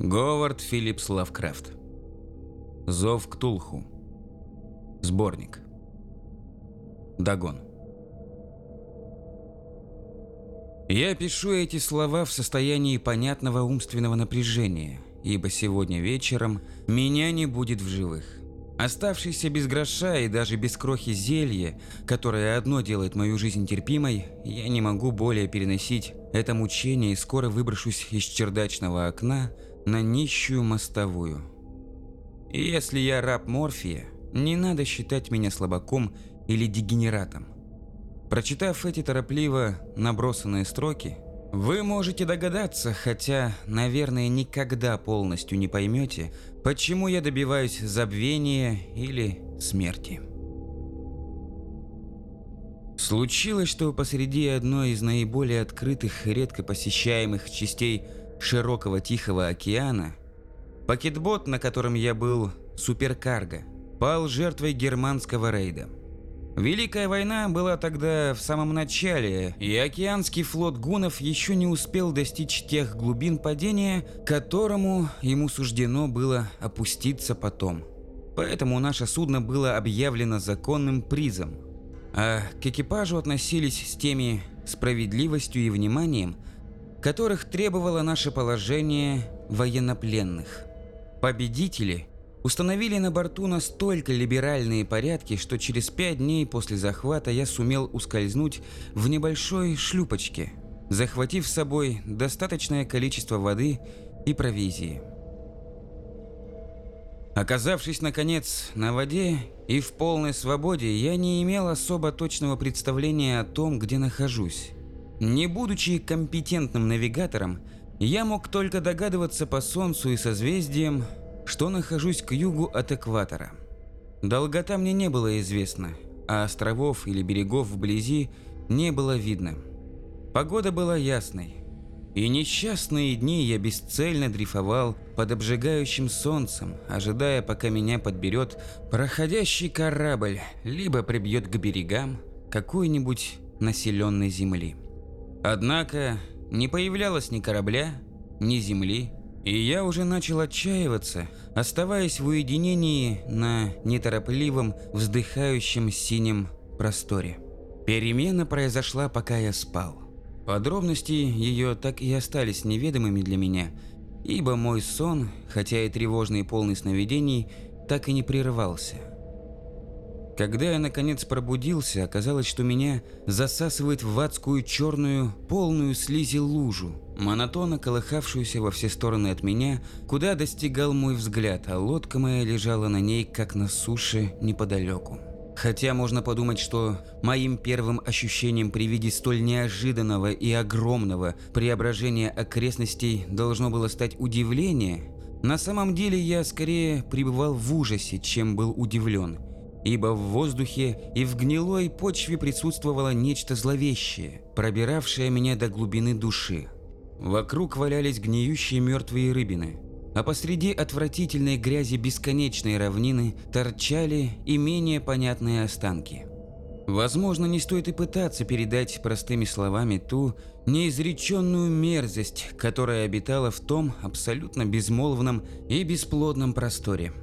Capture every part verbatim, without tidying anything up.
Говард Филлипс Лавкрафт. Зов Ктулху. Сборник. Дагон. Я пишу эти слова в состоянии понятного умственного напряжения, ибо сегодня вечером меня не будет в живых. Оставшийся без гроша и даже без крохи зелья, которое одно делает мою жизнь терпимой, я не могу более переносить это мучение и скоро выброшусь из чердачного окна на нищую мостовую. И если я раб морфия, не надо считать меня слабаком или дегенератом. Прочитав эти торопливо набросанные строки, вы можете догадаться, хотя, наверное, никогда полностью не поймете, почему я добиваюсь забвения или смерти. Случилось, что посреди одной из наиболее открытых и редко посещаемых частей широкого Тихого океана, пакетбот, на котором я был суперкарго, пал жертвой германского рейда. Великая война была тогда в самом начале, и океанский флот гуннов еще не успел достичь тех глубин падения, к которому ему суждено было опуститься потом. Поэтому наше судно было объявлено законным призом, а к экипажу относились с теми справедливостью и вниманием, которых требовало наше положение военнопленных. Победители установили на борту настолько либеральные порядки, что через пять дней после захвата я сумел ускользнуть в небольшой шлюпочке, захватив с собой достаточное количество воды и провизии. Оказавшись, наконец, на воде и в полной свободе, я не имел особо точного представления о том, где нахожусь. Не будучи компетентным навигатором, я мог только догадываться по солнцу и созвездиям, что нахожусь к югу от экватора. Долгота мне не было известна, а островов или берегов вблизи не было видно. Погода была ясной, и несчастные дни я бесцельно дрейфовал под обжигающим солнцем, ожидая, пока меня подберет проходящий корабль, либо прибьет к берегам какой-нибудь населенной земли. Однако не появлялось ни корабля, ни земли, и я уже начал отчаиваться, оставаясь в уединении на неторопливом, вздыхающем синем просторе. Перемена произошла, пока я спал. Подробности ее так и остались неведомыми для меня, ибо мой сон, хотя и тревожный и полный сновидений, так и не прерывался. Когда я наконец пробудился, оказалось, что меня засасывает в адскую черную, полную слизи лужу, монотонно колыхавшуюся во все стороны от меня, куда достигал мой взгляд, а лодка моя лежала на ней, как на суше неподалеку. Хотя можно подумать, что моим первым ощущением при виде столь неожиданного и огромного преображения окрестностей должно было стать удивление, на самом деле я скорее пребывал в ужасе, чем был удивлен. Ибо в воздухе и в гнилой почве присутствовало нечто зловещее, пробиравшее меня до глубины души. Вокруг валялись гниющие мертвые рыбины, а посреди отвратительной грязи бесконечной равнины торчали и менее понятные останки. Возможно, не стоит и пытаться передать простыми словами ту неизреченную мерзость, которая обитала в том абсолютно безмолвном и бесплодном просторе.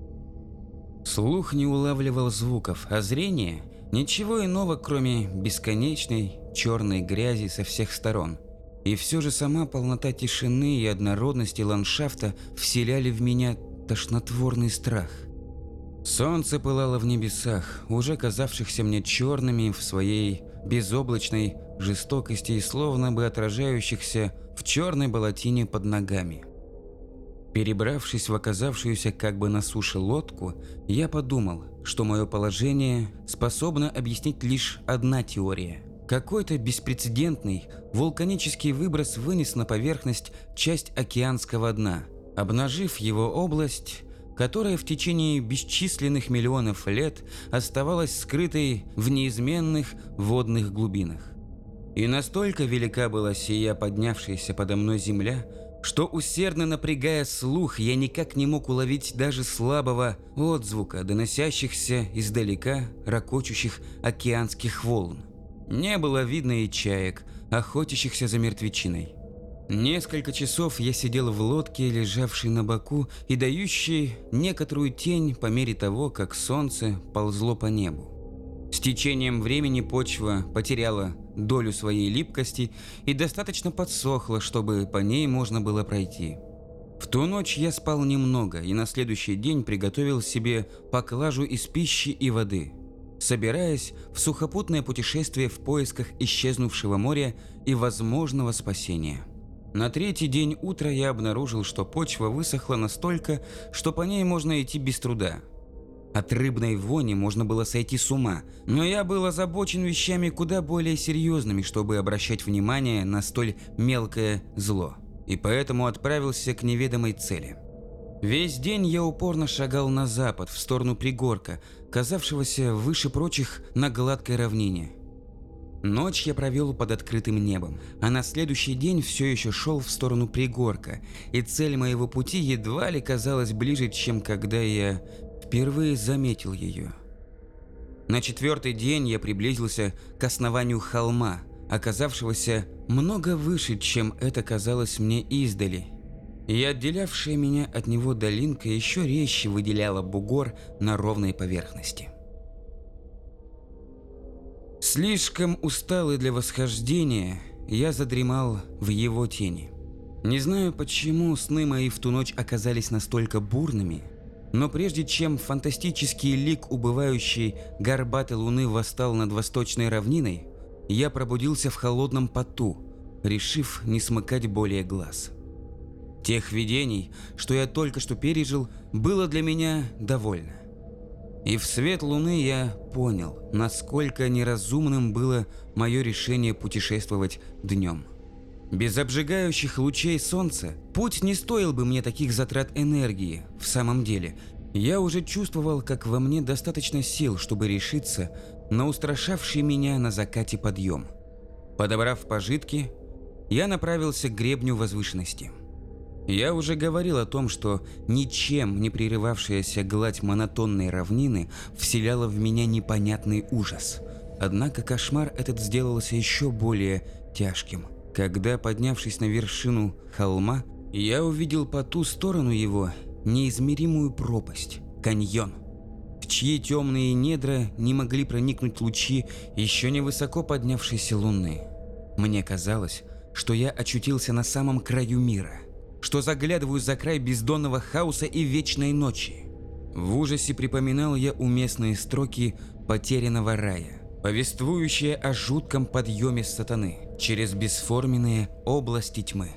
Слух не улавливал звуков, а зрение – ничего иного, кроме бесконечной черной грязи со всех сторон. И все же сама полнота тишины и однородности ландшафта вселяли в меня тошнотворный страх. Солнце пылало в небесах, уже казавшихся мне черными в своей безоблачной жестокости и словно бы отражающихся в черной болотине под ногами. Перебравшись в оказавшуюся как бы на суше лодку, я подумал, что мое положение способно объяснить лишь одна теория. Какой-то беспрецедентный вулканический выброс вынес на поверхность часть океанского дна, обнажив его область, которая в течение бесчисленных миллионов лет оставалась скрытой в неизменных водных глубинах. И настолько велика была сия поднявшаяся подо мной земля, что, усердно напрягая слух, я никак не мог уловить даже слабого отзвука, доносящихся издалека ракочущих океанских волн. Не было видно и чаек, охотящихся за мертвечиной. Несколько часов я сидел в лодке, лежавшей на боку и дающей некоторую тень по мере того, как солнце ползло по небу. С течением времени почва потеряла долю своей липкости и достаточно подсохла, чтобы по ней можно было пройти. В ту ночь я спал немного и на следующий день приготовил себе поклажу из пищи и воды, собираясь в сухопутное путешествие в поисках исчезнувшего моря и возможного спасения. На третий день утра я обнаружил, что почва высохла настолько, что по ней можно идти без труда. От рыбной вони можно было сойти с ума, но я был озабочен вещами куда более серьезными, чтобы обращать внимание на столь мелкое зло, и поэтому отправился к неведомой цели. Весь день я упорно шагал на запад, в сторону пригорка, казавшегося выше прочих на гладкой равнине. Ночь я провел под открытым небом, а на следующий день все еще шел в сторону пригорка, и цель моего пути едва ли казалась ближе, чем когда я впервые заметил ее. На четвертый день я приблизился к основанию холма, оказавшегося много выше, чем это казалось мне издали, и отделявшая меня от него долинка еще резче выделяла бугор на ровной поверхности. Слишком усталый для восхождения, я задремал в его тени. Не знаю, почему сны мои в ту ночь оказались настолько бурными, но прежде чем фантастический лик убывающей горбатой луны восстал над восточной равниной, я пробудился в холодном поту, решив не смыкать более глаз. Тех видений, что я только что пережил, было для меня довольно. И в свет луны я понял, насколько неразумным было мое решение путешествовать днем. Без обжигающих лучей солнца путь не стоил бы мне таких затрат энергии. В самом деле, я уже чувствовал, как во мне достаточно сил, чтобы решиться на устрашавший меня на закате подъем. Подобрав пожитки, я направился к гребню возвышенности. Я уже говорил о том, что ничем не прерывавшаяся гладь монотонной равнины вселяла в меня непонятный ужас. Однако кошмар этот сделался еще более тяжким, когда, поднявшись на вершину холма, я увидел по ту сторону его неизмеримую пропасть, каньон, в чьи темные недра не могли проникнуть лучи еще не высоко поднявшейся луны. Мне казалось, что я очутился на самом краю мира, что заглядываю за край бездонного хаоса и вечной ночи. В ужасе припоминал я уместные строки «Потерянного рая», повествующие о жутком подъеме сатаны через бесформенные области тьмы.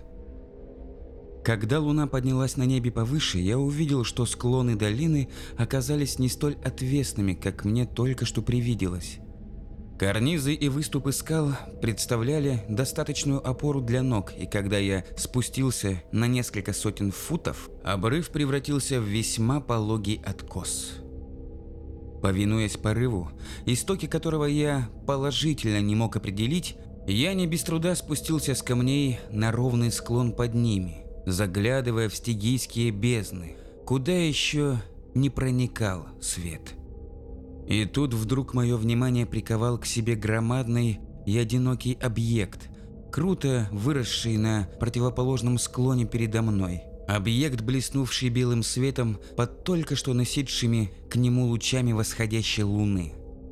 Когда луна поднялась на небе повыше, я увидел, что склоны долины оказались не столь отвесными, как мне только что привиделось. Карнизы и выступы скал представляли достаточную опору для ног, и когда я спустился на несколько сотен футов, обрыв превратился в весьма пологий откос. Повинуясь порыву, истоки которого я положительно не мог определить, я не без труда спустился с камней на ровный склон под ними, заглядывая в стигийские бездны, куда еще не проникал свет. И тут вдруг мое внимание приковал к себе громадный и одинокий объект, круто выросший на противоположном склоне передо мной. Объект, блеснувший белым светом под только что носившими к нему лучами восходящей луны.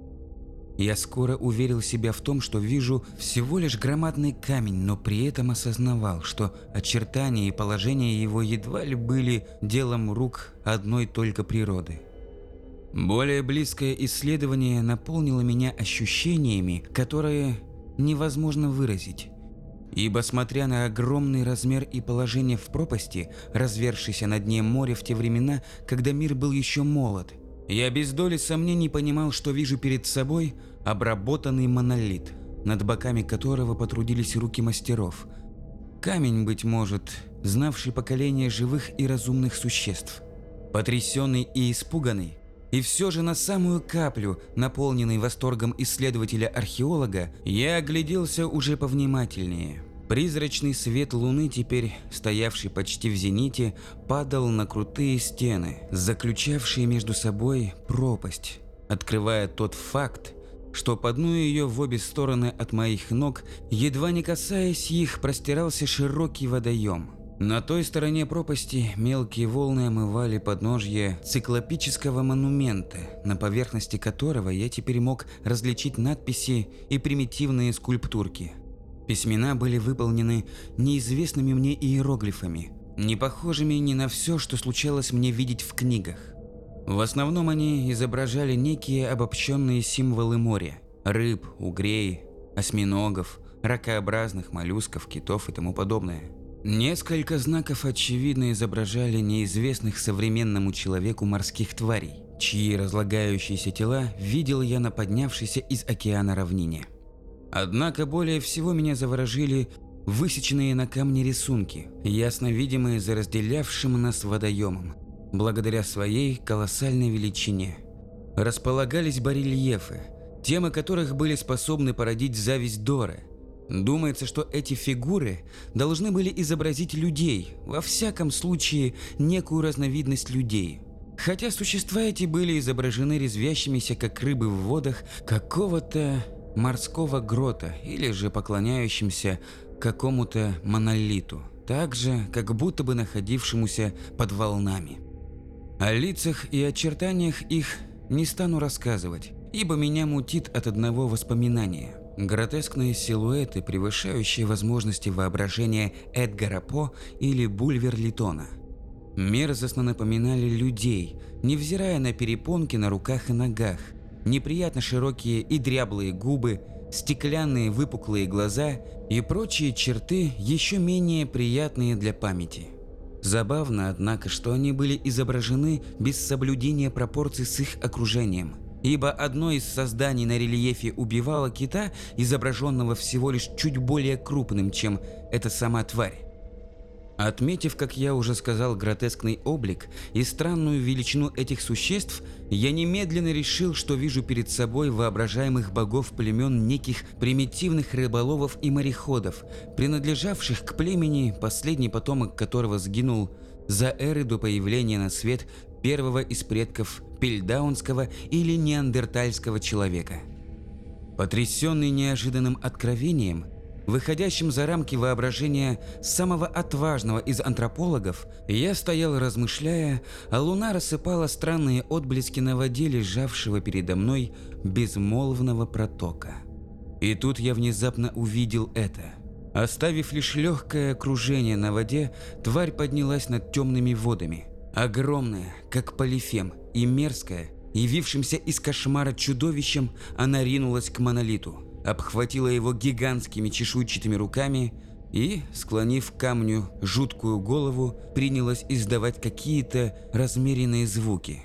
Я скоро уверил себя в том, что вижу всего лишь громадный камень, но при этом осознавал, что очертания и положение его едва ли были делом рук одной только природы. Более близкое исследование наполнило меня ощущениями, которые невозможно выразить, ибо, смотря на огромный размер и положение в пропасти, развершейся на дне моря в те времена, когда мир был еще молод, я без доли сомнений понимал, что вижу перед собой обработанный монолит, над боками которого потрудились руки мастеров. Камень, быть может, знавший поколение живых и разумных существ. Потрясенный и испуганный, и все же на самую каплю, наполненный восторгом исследователя-археолога, я огляделся уже повнимательнее. Призрачный свет луны, теперь стоявший почти в зените, падал на крутые стены, заключавшие между собой пропасть, открывая тот факт, что по дну ее в обе стороны от моих ног, едва не касаясь их, простирался широкий водоем. На той стороне пропасти мелкие волны омывали подножье циклопического монумента, на поверхности которого я теперь мог различить надписи и примитивные скульптурки. Письмена были выполнены неизвестными мне иероглифами, не похожими ни на все, что случалось мне видеть в книгах. В основном они изображали некие обобщенные символы моря – рыб, угрей, осьминогов, ракообразных моллюсков, китов и тому подобное. Несколько знаков очевидно изображали неизвестных современному человеку морских тварей, чьи разлагающиеся тела видел я на поднявшейся из океана равнине. Однако более всего меня заворожили высеченные на камне рисунки, ясно видимые за разделявшим нас водоемом. Благодаря своей колоссальной величине располагались барельефы, темы которых были способны породить зависть Дора. Думается, что эти фигуры должны были изобразить людей, во всяком случае некую разновидность людей. Хотя существа эти были изображены резвящимися, как рыбы в водах, какого-то морского грота или же поклоняющимся какому-то монолиту, так же, как будто бы находившемуся под волнами. О лицах и очертаниях их не стану рассказывать, ибо меня мутит от одного воспоминания. Гротескные силуэты, превышающие возможности воображения Эдгара По или Бульвер-Литтона. Мерзостно напоминали людей, невзирая на перепонки на руках и ногах, неприятно широкие и дряблые губы, стеклянные выпуклые глаза и прочие черты, еще менее приятные для памяти. Забавно, однако, что они были изображены без соблюдения пропорций с их окружением, ибо одно из созданий на рельефе убивало кита, изображенного всего лишь чуть более крупным, чем эта сама тварь. Отметив, как я уже сказал, гротескный облик и странную величину этих существ, я немедленно решил, что вижу перед собой воображаемых богов племен неких примитивных рыболовов и мореходов, принадлежавших к племени, последний потомок которого сгинул за эры до появления на свет первого из предков пильдаунского или неандертальского человека. Потрясенный неожиданным откровением, выходящим за рамки воображения самого отважного из антропологов, я стоял, размышляя, а луна рассыпала странные отблески на воде лежавшего передо мной безмолвного протока. И тут я внезапно увидел это. Оставив лишь легкое кружение на воде, тварь поднялась над темными водами. Огромная, как полифем, и мерзкая, явившимся из кошмара чудовищем, она ринулась к монолиту, обхватила его гигантскими чешуйчатыми руками и, склонив к камню жуткую голову, принялась издавать какие-то размеренные звуки.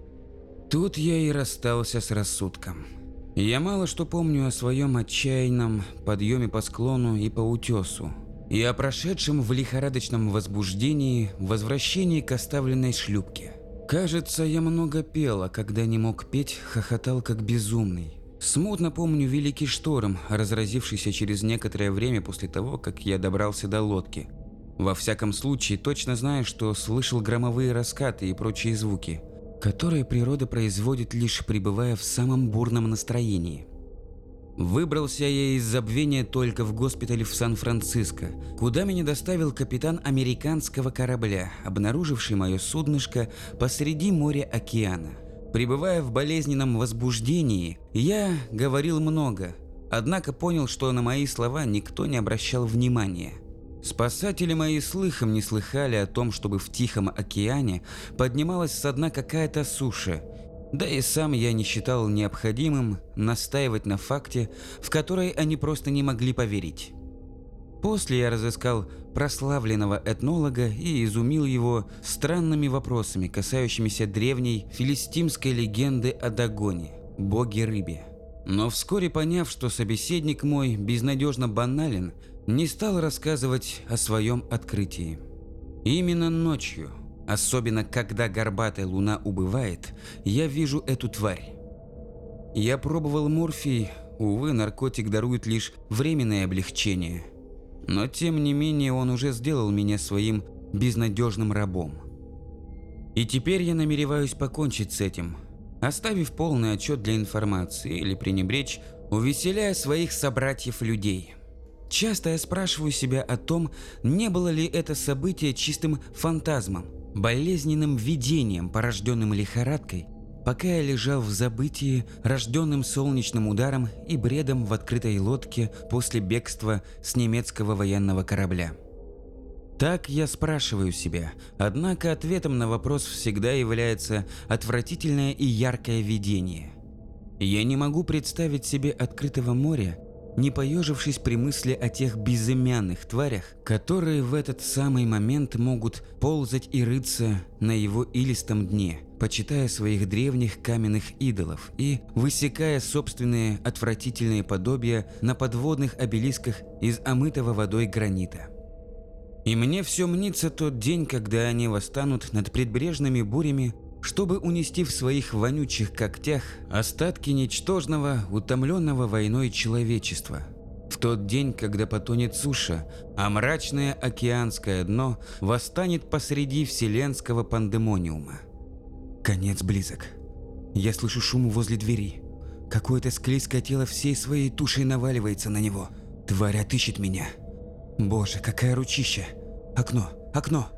Тут я и расстался с рассудком. Я мало что помню о своем отчаянном подъеме по склону и по утесу, и о прошедшем в лихорадочном возбуждении возвращении к оставленной шлюпке. Кажется, я много пел, а когда не мог петь, хохотал как безумный. Смутно помню великий шторм, разразившийся через некоторое время после того, как я добрался до лодки. Во всяком случае, точно знаю, что слышал громовые раскаты и прочие звуки, которые природа производит, лишь пребывая в самом бурном настроении. Выбрался я из забвения только в госпитале в Сан-Франциско, куда меня доставил капитан американского корабля, обнаруживший мое суднышко посреди моря-океана. Пребывая в болезненном возбуждении, я говорил много, однако понял, что на мои слова никто не обращал внимания. Спасатели мои слыхом не слыхали о том, чтобы в Тихом океане поднималась со дна какая-то суша, да и сам я не считал необходимым настаивать на факте, в который они просто не могли поверить. После я разыскал прославленного этнолога и изумил его странными вопросами, касающимися древней филистимской легенды о Дагоне, боге-рыбе. Но вскоре, поняв, что собеседник мой безнадежно банален, не стал рассказывать о своем открытии. Именно ночью, особенно когда горбатая луна убывает, я вижу эту тварь. Я пробовал морфий, увы, наркотик дарует лишь временное облегчение. Но тем не менее он уже сделал меня своим безнадежным рабом. И теперь я намереваюсь покончить с этим. оставив полный отчет для информации или пренебречь, увеселяя своих собратьев-людей. Часто я спрашиваю себя о том, не было ли это событие чистым фантазмом, болезненным видением, порожденным лихорадкой, пока я лежал в забытии, рожденным солнечным ударом и бредом в открытой лодке после бегства с немецкого военного корабля. Так я спрашиваю себя, однако ответом на вопрос всегда является отвратительное и яркое видение. Я не могу представить себе открытого моря, не поежившись при мысли о тех безымянных тварях, которые в этот самый момент могут ползать и рыться на его илистом дне, почитая своих древних каменных идолов и высекая собственные отвратительные подобия на подводных обелисках из омытого водой гранита. И мне все мнится тот день, когда они восстанут над предбрежными бурями, чтобы унести в своих вонючих когтях остатки ничтожного, утомленного войной человечества. В тот день, когда потонет суша, а мрачное океанское дно восстанет посреди вселенского пандемониума. Конец близок. Я слышу шум возле двери. Какое-то склизкое тело всей своей тушей наваливается на него. Тварь отыщет меня. Боже, какая ручища! Окно, окно!